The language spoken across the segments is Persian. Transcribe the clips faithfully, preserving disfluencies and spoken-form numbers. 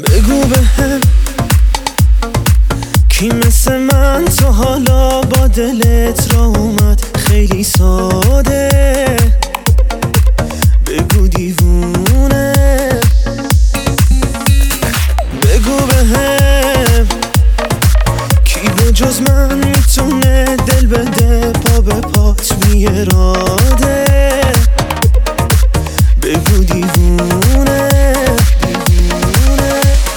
بگو به هم کی مثل من تو حالا با دلت را اومد خیلی ساده. بگو دیوونه، بگو به هم کی به جز من میتونه دل بده پا به پات بی اراده. بگو دیوونه، دیوونه.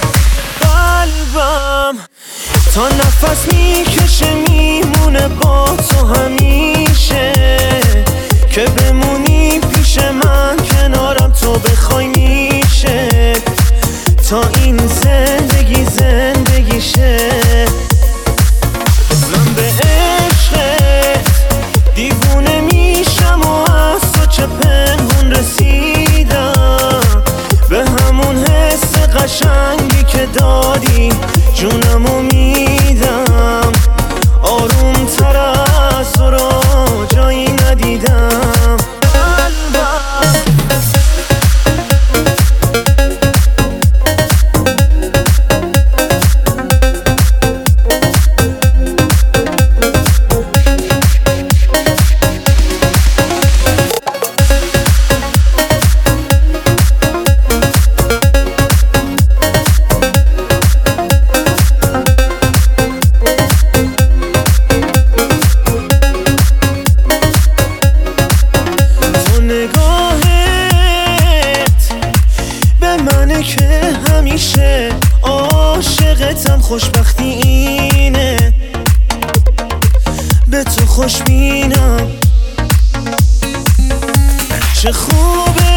قلبم تا نفس میکشه میمونه با تو همیشه، که بمونی پیش من کنارم تو بخوای میشه، تا این زندگی زندگی شه. من به عشقت دیوونه میشم و از تو چه پنهون رسیدم، به همون حس قشنگی که دادی جونمو میدم. آروم تر از تو رو جایی ندیدم. منه که همیشه عاشقتم، خوشبختی اینه به تو خوشبینم. چه خوبه